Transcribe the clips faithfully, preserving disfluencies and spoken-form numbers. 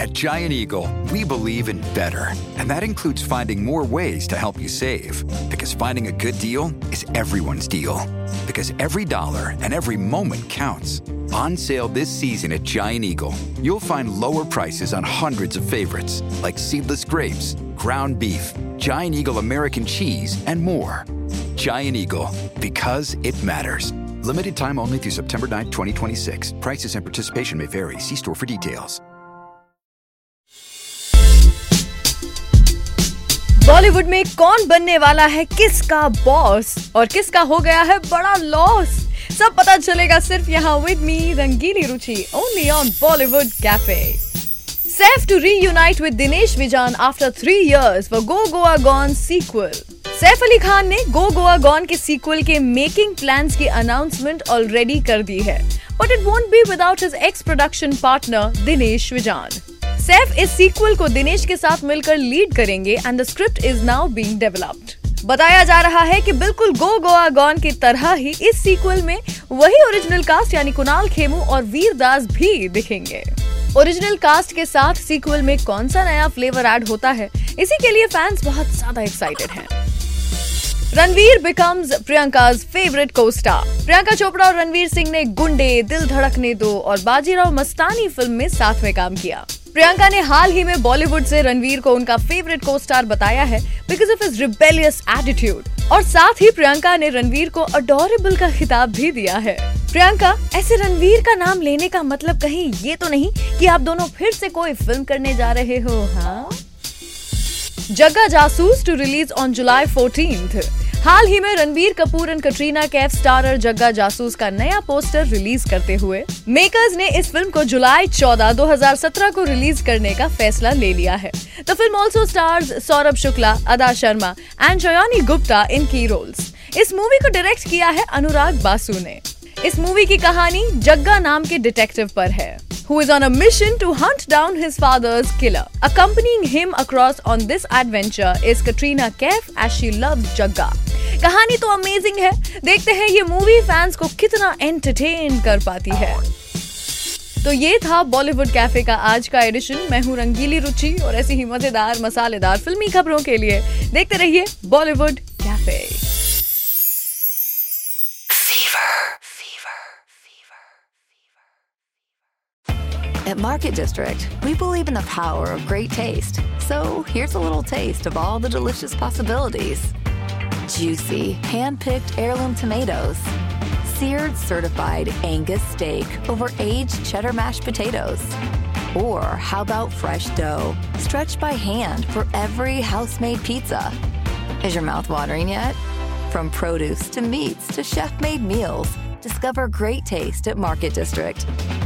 At Giant Eagle, we believe in better. And that includes finding more ways to help you save. Because finding a good deal is everyone's deal. Because every dollar and every moment counts. On sale this season at Giant Eagle, you'll find lower prices on hundreds of favorites, like seedless grapes, ground beef, Giant Eagle American cheese, and more. Giant Eagle, because it matters. Limited time only through September ninth, twenty twenty-six. Prices and participation may vary. See store for details. Bollywood में कौन बनने वाला है किसका boss और किसका हो गया है बड़ा लॉस, सब पता चलेगा सिर्फ यहाँ with me Rangeeli Ruchi only on Bollywood cafe. Set to reunite with Dinesh Vijan after three years for Go Goa Gone sequel. Saif Ali Khan ने गो गोवा गॉन के सीक्वल के मेकिंग प्लान्स की अनाउंसमेंट ऑलरेडी कर दी है, but it won't be without his ex production partner Dinesh Vijan. Saif इस sequel को दिनेश के साथ मिलकर लीड करेंगे and the script is now being developed. बताया जा रहा है कि बिल्कुल गो गोवा गॉन की तरह ही इस सीक्वल में वही ओरिजिनल कास्ट यानी कुणाल खेमू और वीर दास भी दिखेंगे. ओरिजिनल कास्ट के साथ सीक्वल में कौन सा नया फ्लेवर ऐड होता है, इसी के लिए फैंस बहुत ज्यादा एक्साइटेड हैं. Ranveer becomes Priyanka's favorite co-star. Priyanka Chopra और रणवीर सिंह ने गुंडे, दिल धड़कने दो और बाजीराव मस्तानी फिल्म में साथ में काम किया. प्रियंका ने हाल ही में बॉलीवुड से रणवीर को उनका फेवरेट को-स्टार बताया है because of his rebellious attitude, और साथ ही प्रियंका ने रणवीर को अडोरेबल का खिताब भी दिया है. प्रियंका, ऐसे रणवीर का नाम लेने का मतलब कहीं ये तो नहीं कि आप दोनों फिर से कोई फिल्म करने जा रहे हो? हाँ. Jagga Jasoos to release on July fourteenth. हाल ही में रणबीर कपूर एंड कटरीना कैफ स्टारर जग्गा जासूस का नया पोस्टर रिलीज करते हुए मेकर्स ने इस फिल्म को जुलाई चौदह दो हज़ार सत्रह को रिलीज करने का फैसला ले लिया है. The film also stars Saurabh Shukla, Adah Sharma and Jayani Gupta in key roles. इस मूवी को डायरेक्ट किया है अनुराग बासु ने. इस मूवी की कहानी जग्गा नाम के डिटेक्टिव पर है, who is on a mission to hunt down his father's killer. Accompanying him across on this adventure is Katrina Kaif as she loves Jagga. कहानी तो अमेजिंग है, देखते हैं ये मूवी फैंस को कितना एंटरटेन कर पाती है. तो ये था बॉलीवुड कैफे का आज का एडिशन. मैं हूँ रंगीली रुचि और ऐसी ही मजेदार मसालेदार फिल्मी खबरों के लिए देखते रहिए Bollywood cafe. At Market District, we believe in the power of great taste. So here's a little taste of all the delicious possibilities. Juicy, hand-picked heirloom tomatoes. Seared certified Angus steak over aged cheddar mashed potatoes. Or how about fresh dough, stretched by hand for every house-made pizza? Is your mouth watering yet? From produce to meats to chef-made meals, discover great taste at Market District.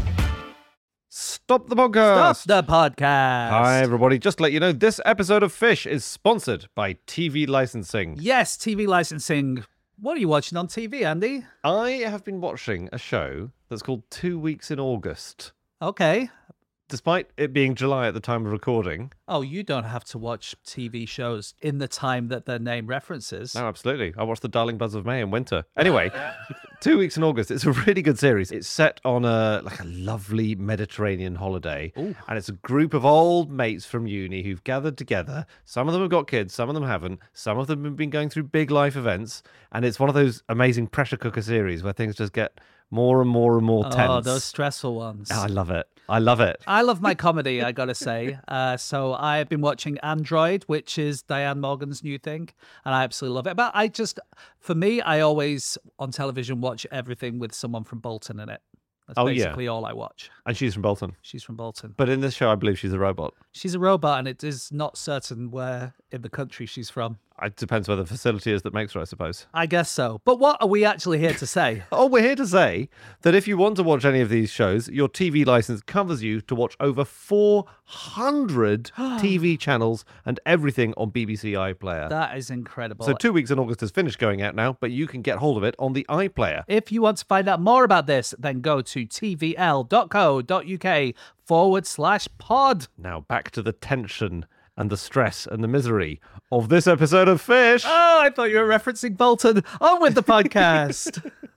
Stop the podcast. Stop the podcast. Hi, everybody. Just to let you know, this episode of Fish is sponsored by T V licensing. Yes, T V licensing. What are you watching on T V, Andy? I have been watching a show that's called Two Weeks in August. Okay. Despite it being July at the time of recording. Oh, you don't have to watch T V shows in the time that their name references. No, absolutely. I watched The Darling Buzz of May in winter. Anyway, Two Weeks in August. It's a really good series. It's set on a like a lovely Mediterranean holiday. Ooh. And it's a group of old mates from uni who've gathered together. Some of them have got kids, some of them haven't. Some of them have been going through big life events. And it's one of those amazing pressure cooker series where things just get more and more and more tense. Oh, those stressful ones. Oh, I love it. I love it. I love my comedy, I gotta say. Uh, so I've been watching Android, which is Diane Morgan's new thing, and I absolutely love it. But I just, for me, I always, on television, watch everything with someone from Bolton in it. That's Oh, basically yeah. all I watch. And she's from Bolton. She's from Bolton. But in this show, I believe she's a robot. She's a robot, and it is not certain where in the country she's from. It depends where the facility is that makes her, I suppose. I guess so. But what are we actually here to say? Oh, we're here to say that if you want to watch any of these shows, your T V license covers you to watch over four hundred T V channels and everything on B B C iPlayer. That is incredible. So Two Weeks in August is finished going out now, but you can get hold of it on the iPlayer. If you want to find out more about this, then go to tvl.co.uk forward slash pod. Now back to the tension and the stress and the misery of this episode of Fish. Oh, I thought you were referencing Bolton. On with the podcast.